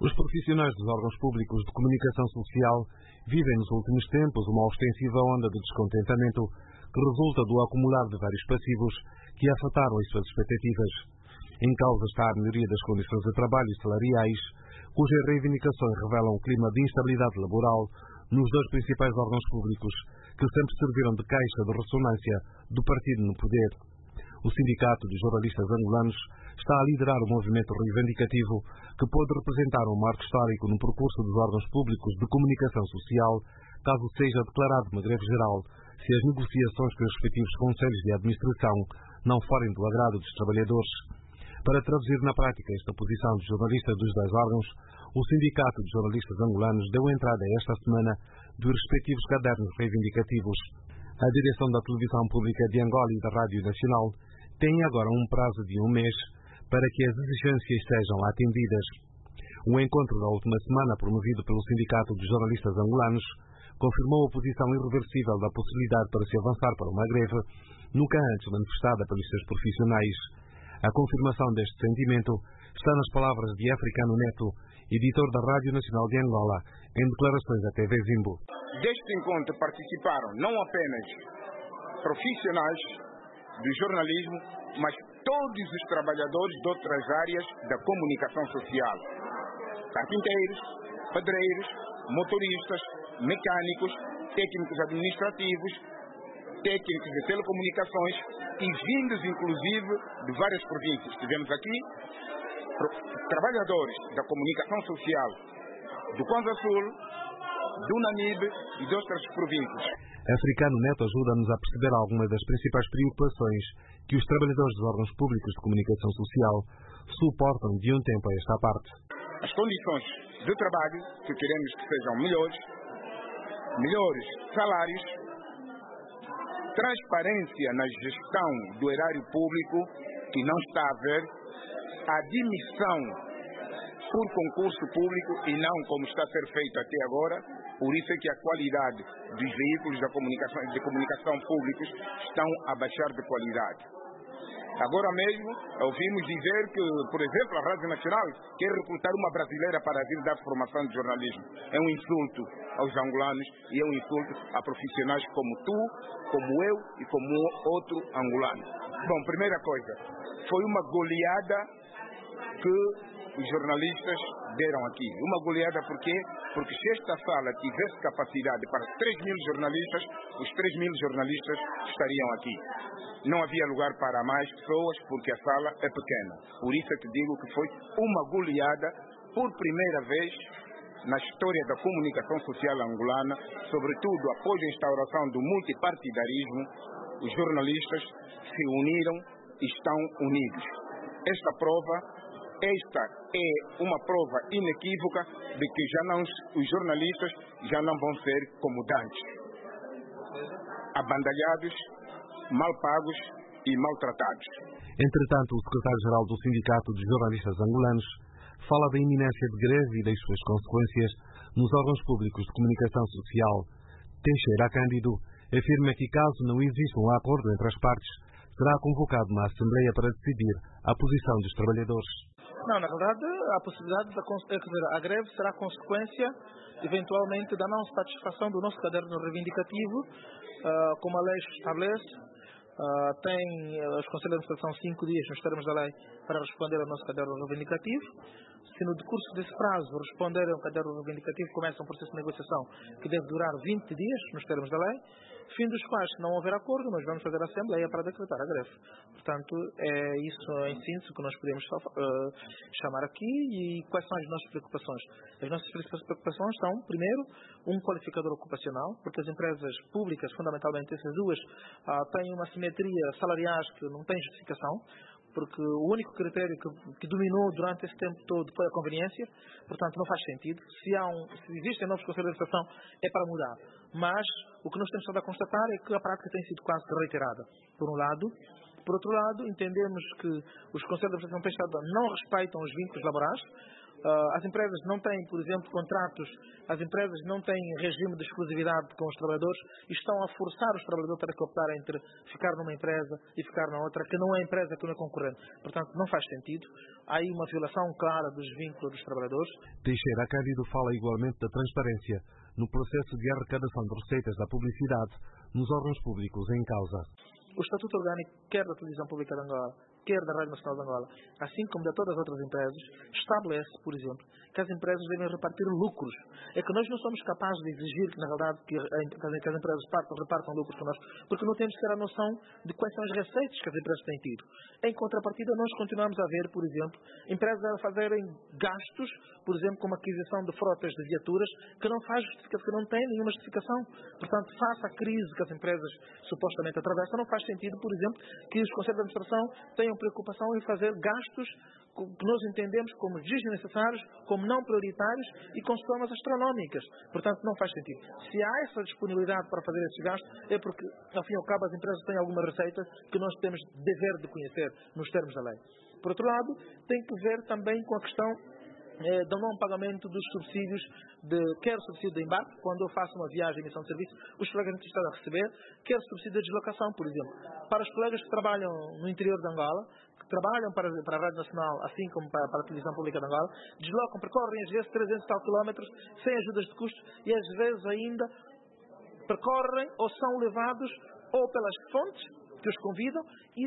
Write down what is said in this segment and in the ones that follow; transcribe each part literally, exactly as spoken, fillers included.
Os profissionais dos órgãos públicos de comunicação social vivem nos últimos tempos uma ostensiva onda de descontentamento que resulta do acumular de vários passivos que afetaram as suas expectativas. Em causa está a melhoria das condições de trabalho e salariais, cujas reivindicações revelam um clima de instabilidade laboral nos dois principais órgãos públicos, que sempre serviram de caixa de ressonância do partido no poder. O Sindicato dos Jornalistas Angolanos está a liderar o movimento reivindicativo que pode representar um marco histórico no percurso dos órgãos públicos de comunicação social, caso seja declarado uma greve geral, se as negociações com os respectivos conselhos de administração não forem do agrado dos trabalhadores. Para traduzir na prática esta posição dos jornalistas dos dois órgãos, o Sindicato dos Jornalistas Angolanos deu entrada esta semana dos respectivos cadernos reivindicativos. A direção da Televisão Pública de Angola e da Rádio Nacional tem agora um prazo de um mês para que as exigências sejam atendidas. O encontro da última semana, promovido pelo Sindicato dos Jornalistas Angolanos, confirmou a posição irreversível da possibilidade para se avançar para uma greve, nunca antes manifestada pelos seus profissionais. A confirmação deste sentimento está nas palavras de Africano Neto, editor da Rádio Nacional de Angola, em declarações à T V Zimbo. Deste encontro participaram não apenas profissionais do jornalismo, mas todos os trabalhadores de outras áreas da comunicação social. Carpinteiros, pedreiros, motoristas, mecânicos, técnicos administrativos, técnicos de telecomunicações e vindos, inclusive, de várias províncias. Tivemos aqui trabalhadores da comunicação social do Kwanza Sul, do Namibe e de outras províncias. Africano Neto ajuda-nos a perceber algumas das principais preocupações que os trabalhadores dos órgãos públicos de comunicação social suportam de um tempo a esta parte. As condições de trabalho, que queremos que sejam melhores, melhores salários, transparência na gestão do erário público, que não está a haver, admissão por concurso público e não como está a ser feito até agora. Por isso é que a qualidade dos veículos da comunicação, de comunicação públicos estão a baixar de qualidade. Agora mesmo, ouvimos dizer que, por exemplo, a Rádio Nacional quer recrutar uma brasileira para vir dar formação de jornalismo. É um insulto aos angolanos e é um insulto a profissionais como tu, como eu e como outro angolano. Bom, primeira coisa, foi uma goleada que os jornalistas deram aqui. Uma goleada por quê? Porque se esta sala tivesse capacidade para três mil jornalistas, os três mil jornalistas estariam aqui. Não havia lugar para mais pessoas porque a sala é pequena. Por isso é que digo que foi uma goleada por primeira vez na história da comunicação social angolana, sobretudo após a instauração do multipartidarismo, os jornalistas se uniram e estão unidos. Esta prova Esta é uma prova inequívoca de que já não, os jornalistas já não vão ser como dantes, abandalhados, mal pagos e maltratados. Entretanto, o secretário-geral do Sindicato dos Jornalistas Angolanos fala da iminência de greve e das suas consequências nos órgãos públicos de comunicação social. Teixeira Cândido afirma que, caso não exista um acordo entre as partes, será convocada uma Assembleia para decidir a posição dos trabalhadores. Não, na verdade, a possibilidade da quer dizer, a greve será consequência, eventualmente, da não satisfação do nosso caderno reivindicativo, uh, como a lei estabelece. Uh, tem uh, os conselhos de administração cinco dias, nos termos da lei, para responder ao nosso caderno reivindicativo. Se no decurso desse prazo responderem ao caderno reivindicativo, começa um processo de negociação que deve durar vinte dias, nos termos da lei, fim dos quais, se não houver acordo, nós vamos fazer a Assembleia para decretar a greve. Portanto, é isso em síntese que nós podemos uh, chamar aqui. E quais são as nossas preocupações? As nossas principais preocupações são, primeiro, um qualificador ocupacional, porque as empresas públicas, fundamentalmente essas duas, uh, têm uma simetria salariais que não tem justificação, porque o único critério que, que dominou durante esse tempo todo foi a conveniência, portanto não faz sentido. Se, há um, se existem novos conselhos de administração é para mudar, mas o que nós temos estado a constatar é que a prática tem sido quase que reiterada, por um lado. Por outro lado, entendemos que os conselhos de administração têm estado, não respeitam os vínculos laborais, Uh, as empresas não têm, por exemplo, contratos, as empresas não têm regime de exclusividade com os trabalhadores e estão a forçar os trabalhadores a optar entre ficar numa empresa e ficar na outra, que não é empresa, que não é concorrente. Portanto, não faz sentido. Há aí uma violação clara dos vínculos dos trabalhadores. Teixeira Cândido fala igualmente da transparência no processo de arrecadação de receitas da publicidade nos órgãos públicos em causa. O Estatuto Orgânico, quer da Televisão Pública de Angola, quer da Rádio Nacional de Angola, assim como de todas as outras empresas, estabelece, por exemplo, que as empresas devem repartir lucros. É que nós não somos capazes de exigir, na verdade, que as empresas partam, repartam lucros connosco, porque não temos sequer a noção de quais são as receitas que as empresas têm tido. Em contrapartida, nós continuamos a ver, por exemplo, empresas a fazerem gastos, por exemplo, como a aquisição de frotas de viaturas, que não faz justificação, que não tem nenhuma justificação. Portanto, face à crise que as empresas supostamente atravessam, não faz sentido, por exemplo, que os conselhos de administração tenham preocupação em fazer gastos que nós entendemos como desnecessários, como não prioritários e com somas astronómicas. Portanto, não faz sentido. Se há essa disponibilidade para fazer esses gastos, é porque, ao fim e ao cabo, as empresas têm alguma receita que nós temos dever de conhecer nos termos da lei. Por outro lado, tem que ver também com a questão Eh, do não pagamento dos subsídios, de, quer subsídio de embarque, quando eu faço uma viagem em missão de serviço, os colegas estão a receber, quer subsídio de deslocação, por exemplo. Para os colegas que trabalham no interior de Angola, que trabalham para, para a Rádio Nacional, assim como para, para a Televisão Pública de Angola, deslocam, percorrem às vezes trezentos e tal quilómetros, sem ajudas de custo, e às vezes ainda percorrem ou são levados ou pelas fontes que os convidam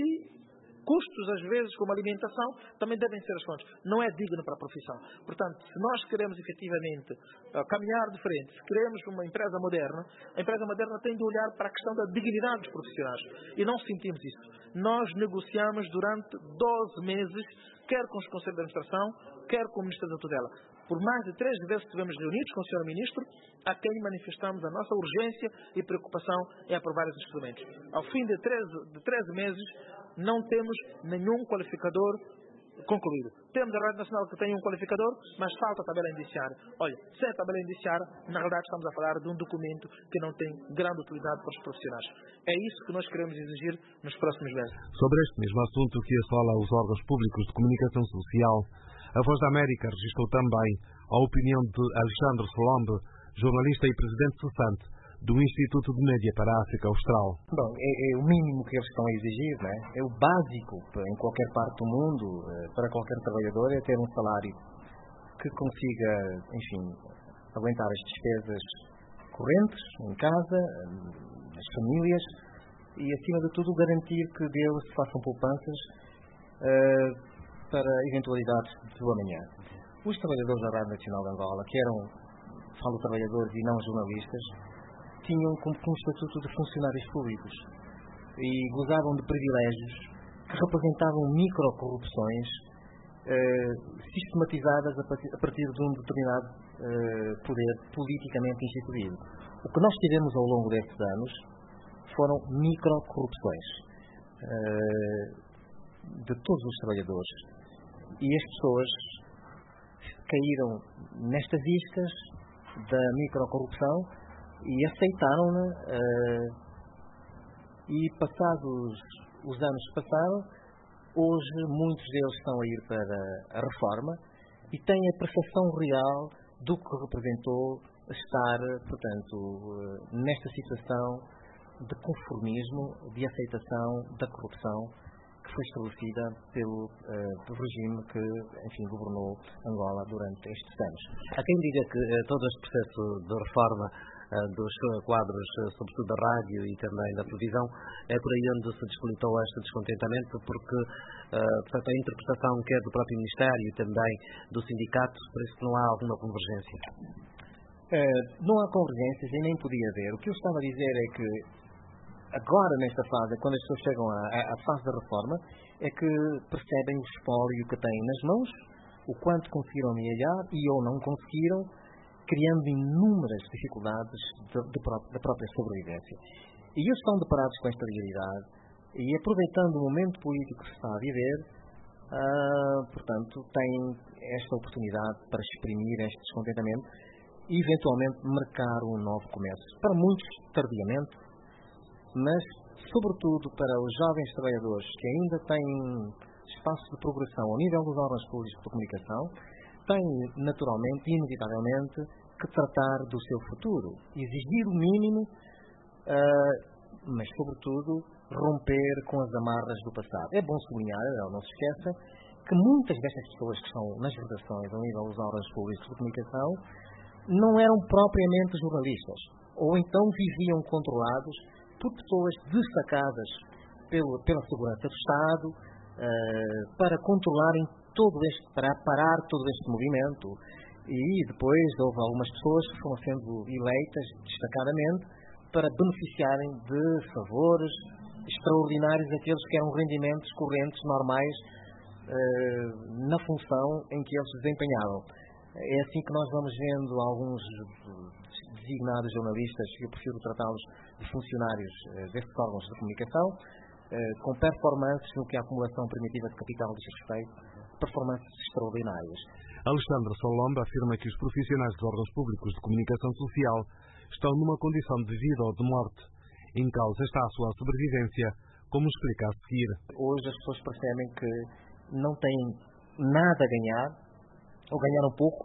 e custos, às vezes, como alimentação, também devem ser as fontes. Não é digno para a profissão. Portanto, se nós queremos efetivamente uh, caminhar de frente, se queremos uma empresa moderna, a empresa moderna tem de olhar para a questão da dignidade dos profissionais. E não sentimos isso. Nós negociamos durante doze meses, quer com os conselhos de administração, quer com o Ministro da Tutela. Por mais de três vezes estivemos reunidos com o senhor Ministro, a quem manifestamos a nossa urgência e preocupação em aprovar esses instrumentos. Ao fim de treze meses, não temos nenhum qualificador concluído. Temos a Rádio Nacional que tem um qualificador, mas falta a tabela indiciária. Olha, sem a tabela indiciária, na realidade estamos a falar de um documento que não tem grande utilidade para os profissionais. É isso que nós queremos exigir nos próximos meses. Sobre este mesmo assunto que assola os órgãos públicos de comunicação social, a Voz da América registrou também a opinião de Alexandre Solombe, jornalista e presidente cessante do Instituto de Média para a África Austral. Bom, é, é o mínimo que eles estão a exigir, não é? É o básico em qualquer parte do mundo, para qualquer trabalhador, é ter um salário que consiga, enfim, aguentar as despesas correntes em casa, nas famílias, e acima de tudo garantir que deles se façam poupanças uh, para eventualidades do amanhã. Os trabalhadores da Rádio Nacional de Angola, que eram, falo trabalhadores e não jornalistas, tinham como um estatuto de funcionários públicos e gozavam de privilégios que representavam microcorrupções eh, sistematizadas a partir, a partir de um determinado eh, poder politicamente instituído. O que nós tivemos ao longo destes anos foram microcorrupções eh, de todos os trabalhadores, e as pessoas caíram nestas iscas da microcorrupção e aceitaram-na, uh, e passados os anos que passaram, hoje muitos deles estão a ir para a reforma e têm a percepção real do que representou estar, portanto, uh, nesta situação de conformismo, de aceitação da corrupção que foi estabelecida pelo, uh, pelo regime que, enfim, governou Angola durante estes anos. Há quem diga que uh, todo este processo de reforma dos quadros, sobretudo da rádio e também da televisão, é por aí onde se despolitou este descontentamento, porque uh, portanto, a interpretação quer do próprio Ministério e também do sindicato, por isso que não há alguma convergência. Uh, não há convergências e nem podia haver. O que eu estava a dizer é que agora, nesta fase, quando as pessoas chegam à, à fase da reforma, é que percebem o espólio que têm nas mãos, o quanto conseguiram amealhar e ou não conseguiram, criando inúmeras dificuldades de, de, da própria sobrevivência. E eles estão deparados com esta realidade e, aproveitando o momento político que se está a viver, uh, portanto, têm esta oportunidade para exprimir este descontentamento e, eventualmente, marcar um novo começo. Para muitos, tardiamente, mas, sobretudo, para os jovens trabalhadores que ainda têm espaço de progressão ao nível dos órgãos públicos de comunicação, tem naturalmente, inevitavelmente, que tratar do seu futuro, exigir o mínimo, uh, mas sobretudo romper com as amarras do passado. É bom sublinhar, não se esqueça, que muitas destas pessoas que estão nas redações ao nível dos órgãos públicos de comunicação não eram propriamente jornalistas, ou então viviam controlados por pessoas destacadas pelo, pela segurança do Estado uh, para controlarem todo este, para parar todo este movimento. E depois houve algumas pessoas que foram sendo eleitas destacadamente para beneficiarem de favores extraordinários, aqueles que eram rendimentos correntes normais uh, na função em que eles se desempenhavam. É assim que nós vamos vendo alguns designados jornalistas, eu prefiro tratá-los de funcionários uh, destes órgãos de comunicação, uh, com performances no que a acumulação primitiva de capital diz respeito, performances extraordinárias. Alexandre Solomba afirma que os profissionais dos órgãos públicos de comunicação social estão numa condição de vida ou de morte. Em causa está a sua sobrevivência, como explica a seguir. Hoje as pessoas percebem que não têm nada a ganhar, ou ganharam pouco,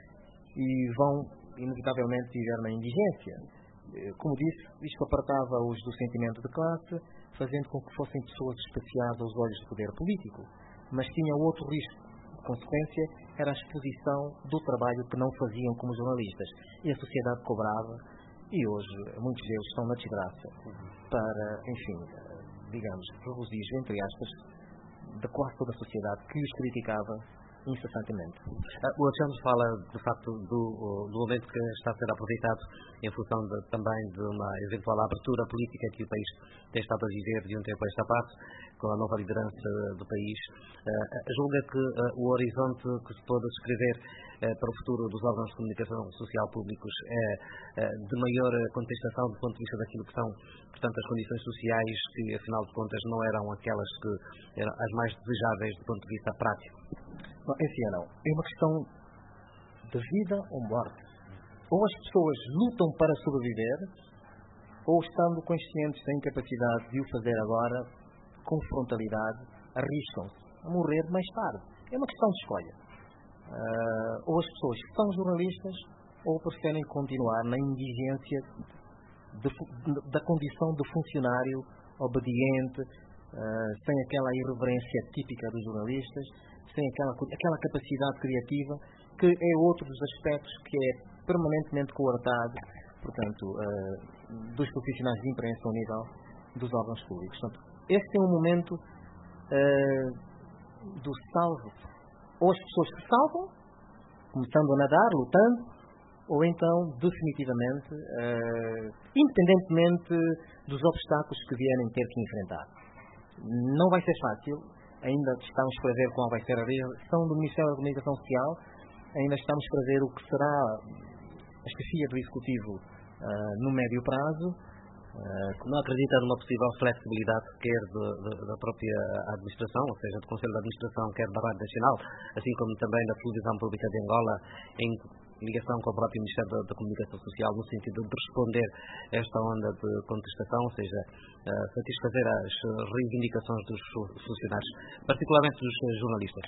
e vão, inevitavelmente, viver na indigência. Como disse, isto apartava-os do sentimento de classe, fazendo com que fossem pessoas especiais aos olhos do poder político. Mas tinha outro risco. A consequência era a exposição do trabalho que não faziam como jornalistas. E a sociedade cobrava, e hoje muitos deles estão na desgraça para, enfim, digamos, regozijo, entre aspas, da quase toda a sociedade que os criticava incessantemente. O Alexandre fala, de facto, do, do momento que está a ser aproveitado em função de, também de uma eventual abertura política que o país tem estado a viver de um tempo a esta parte, com a nova liderança do país. Uh, julga que uh, o horizonte que se pode descrever uh, para o futuro dos órgãos de comunicação social públicos é uh, de maior contestação do ponto de vista daquilo que são, portanto, as condições sociais que, afinal de contas, não eram aquelas que eram as mais desejáveis do ponto de vista prático? Não, esse é não. É uma questão de vida ou morte. Ou as pessoas lutam para sobreviver, ou, estando conscientes da incapacidade de o fazer agora, com frontalidade, arriscam-se a morrer mais tarde. É uma questão de escolha. Uh, ou as pessoas são jornalistas, ou preferem continuar na indigência de, de, da condição de funcionário obediente, uh, sem aquela irreverência típica dos jornalistas, sem aquela, aquela capacidade criativa, que é outro dos aspectos que é permanentemente coartado, portanto, uh, dos profissionais de imprensa ao nível dos órgãos públicos. Portanto, este é um momento uh, do salvo. Ou as pessoas se salvam, começando a nadar, lutando, ou então, definitivamente, uh, independentemente dos obstáculos que vierem ter que enfrentar. Não vai ser fácil. Ainda estamos para ver qual vai ser a direção do Ministério da Comunicação Social, ainda estamos para ver o que será a chefia do Executivo uh, no médio prazo. Uh, não acredita numa possível flexibilidade, quer de, de, da própria administração, ou seja, do Conselho de Administração, quer da Rádio Nacional, assim como também da Televisão Pública de Angola, em ligação com o próprio Ministério da, da Comunicação Social, no sentido de responder a esta onda de contestação, ou seja, uh, satisfazer as reivindicações dos funcionários, particularmente dos jornalistas?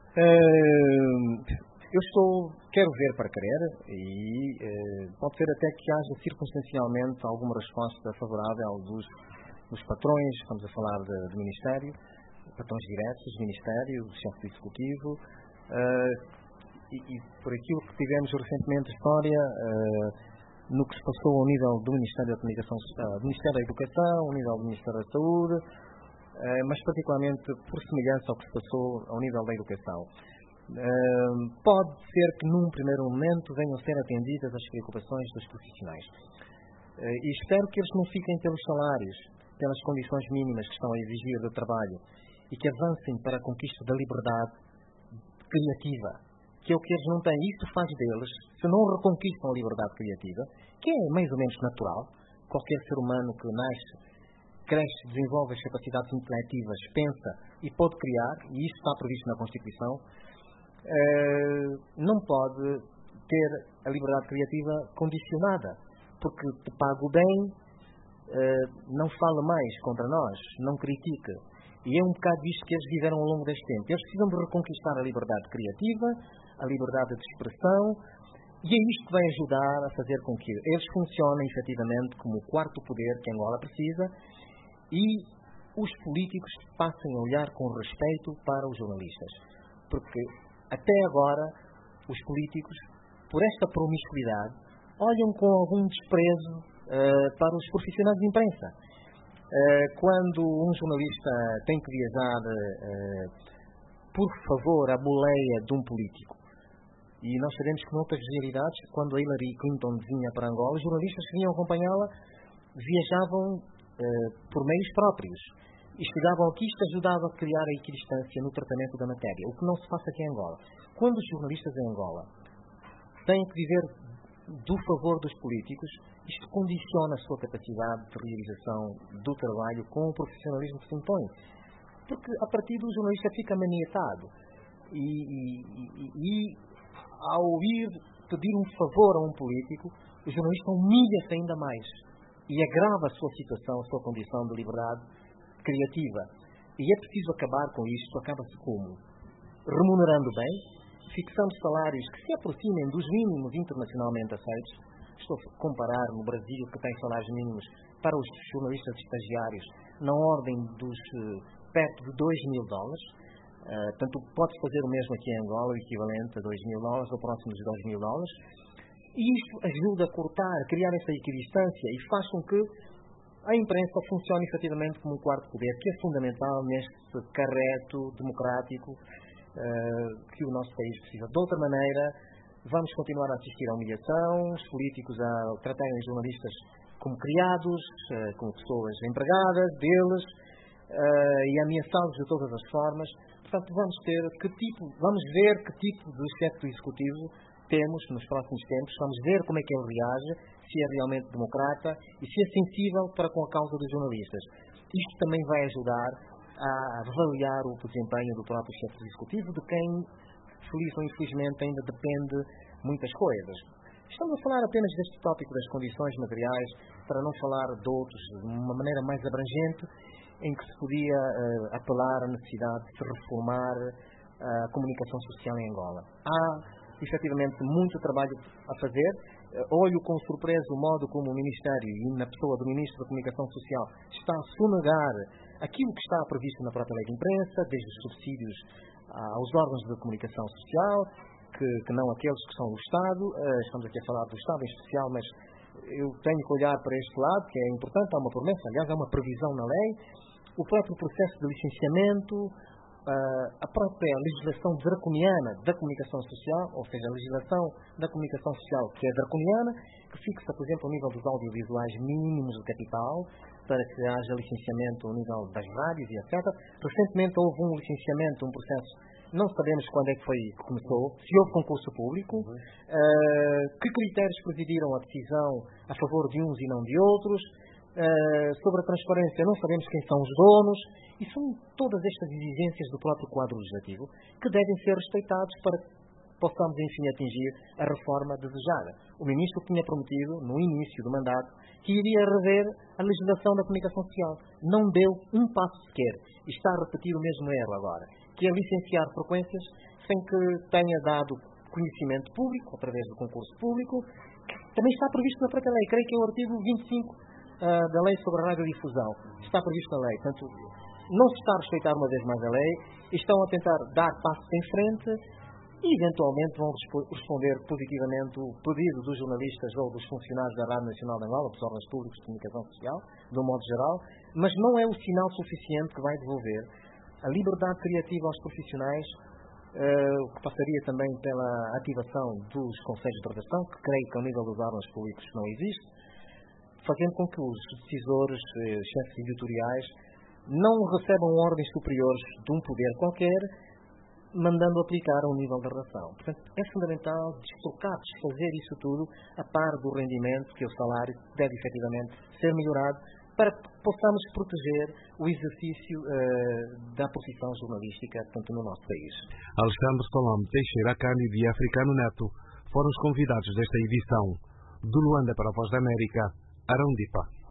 Uh, eu estou, quero ver para querer, e uh, pode ser até que haja circunstancialmente alguma resposta favorável dos, dos patrões, estamos a falar de, de Ministério, patrões diretos do Ministério, do chefe do Executivo, uh, E, e por aquilo que tivemos recentemente história uh, no que se passou ao nível do Ministério da Comunicação, uh, do Ministério da Educação, ao nível do Ministério da Saúde, uh, mas particularmente por semelhança ao que se passou ao nível da Educação. Uh, pode ser que num primeiro momento venham a ser atendidas as preocupações dos profissionais. Uh, e espero que eles não fiquem pelos salários, pelas condições mínimas que estão a exigir do trabalho, e que avancem para a conquista da liberdade criativa, que é o que eles não têm. Isso faz deles, se não reconquistam a liberdade criativa, que é mais ou menos natural, qualquer ser humano que nasce, cresce, desenvolve as capacidades inteletivas, pensa e pode criar, e isso está previsto na Constituição, eh, não pode ter a liberdade criativa condicionada, porque te pago bem, eh, não fala mais contra nós, não critica. E é um bocado isto que eles viveram ao longo deste tempo. Eles precisam de reconquistar a liberdade criativa, a liberdade de expressão, e é isto que vai ajudar a fazer com que eles funcionem efetivamente como o quarto poder que Angola precisa e os políticos passem a olhar com respeito para os jornalistas. Porque até agora os políticos, por esta promiscuidade, olham com algum desprezo uh, para os profissionais de imprensa. Uh, quando um jornalista tem que viajar, uh, por favor, à boleia de um político, e nós sabemos que noutras realidades, quando a Hillary Clinton vinha para Angola, os jornalistas que vinham acompanhá-la viajavam uh, por meios próprios. Estudavam aqui, isto ajudava a criar a equidistância no tratamento da matéria, o que não se passa aqui em Angola. Quando os jornalistas em Angola têm que viver do favor dos políticos, isto condiciona a sua capacidade de realização do trabalho com o profissionalismo que se impõe. Porque, a partir do jornalista fica maniatado. E, e, e, e ao ir pedir um favor a um político, o jornalista humilha-se ainda mais e agrava a sua situação, a sua condição de liberdade criativa. E é preciso acabar com isto. Acaba-se como? Remunerando bem, fixando salários que se aproximem dos mínimos internacionalmente aceitos. Estou a comparar no Brasil, que tem salários mínimos para os jornalistas estagiários na ordem dos perto de dois mil dólares. Uh, tanto pode-se fazer o mesmo aqui em Angola, o equivalente a dois mil dólares ou próximo dos dois mil dólares. E isto ajuda a cortar, a criar essa equidistância e faz com que a imprensa funcione efetivamente como um quarto poder, que é fundamental neste carreto democrático uh, que o nosso país precisa. De outra maneira, vamos continuar a assistir à humilhação, os políticos a tratarem os jornalistas como criados, uh, como pessoas empregadas deles, uh, e ameaçá-los de todas as formas. Portanto, vamos ter que tipo, vamos ver que tipo de chefe do executivo temos nos próximos tempos, vamos ver como é que ele reage, se é realmente democrata e se é sensível para com a causa dos jornalistas. Isto também vai ajudar a avaliar o desempenho do próprio chefe do executivo, de quem, feliz ou infelizmente, ainda depende muitas coisas. Estamos a falar apenas deste tópico das condições materiais, para não falar de outros, de uma maneira mais abrangente, em que se podia uh, apelar à necessidade de se reformar uh, a comunicação social em Angola. Há, efetivamente, muito trabalho a fazer. Uh, olho com surpresa o modo como o Ministério, e na pessoa do Ministro da Comunicação Social, está a sonegar aquilo que está previsto na própria lei de imprensa, desde os subsídios uh, aos órgãos de comunicação social, que, que não aqueles que são do Estado. Uh, estamos aqui a falar do Estado em especial, mas eu tenho que olhar para este lado, que é importante. Há uma promessa, aliás, há uma previsão na lei. O próprio processo de licenciamento, a própria legislação draconiana da comunicação social, ou seja, a legislação da comunicação social que é draconiana, que fixa, por exemplo, o nível dos audiovisuais mínimos de capital, para que haja licenciamento ao nível das rádios e etcétera. Recentemente houve um licenciamento, um processo, não sabemos quando é que foi que começou, se houve concurso público, uhum. uh, que critérios presidiram a decisão a favor de uns e não de outros. Uh, sobre a transparência, não sabemos quem são os donos, e são todas estas exigências do próprio quadro legislativo que devem ser respeitados para que possamos, enfim, atingir a reforma desejada. O Ministro tinha prometido, no início do mandato, que iria rever a legislação da comunicação social. Não deu um passo sequer. E está a repetir o mesmo erro agora, que é licenciar frequências sem que tenha dado conhecimento público, através do concurso público, que também está previsto na própria lei. Creio que é o artigo vinte e cinco Uh, da lei sobre a radiodifusão. Está previsto na lei. Portanto, não se está a respeitar uma vez mais a lei, estão a tentar dar passos em frente e, eventualmente, vão responder positivamente o pedido dos jornalistas ou dos funcionários da Rádio Nacional de Angola, dos órgãos públicos de comunicação social, de um modo geral, mas não é o sinal suficiente que vai devolver a liberdade criativa aos profissionais, uh, o que passaria também pela ativação dos conselhos de redação, que creio que ao nível dos órgãos públicos não existe, fazendo com que os decisores, eh, chefes editoriais, não recebam ordens superiores de um poder qualquer, mandando aplicar a um nível de redação. Portanto, é fundamental desfocar, desfazer isso tudo a par do rendimento, que o salário deve efetivamente ser melhorado, para que possamos proteger o exercício eh, da profissão jornalística, tanto no nosso país. Alexandre Solombe, Teixeira Cândido e Africano Neto foram os convidados desta edição. Do Luanda para a Voz da América, Arão Dipa.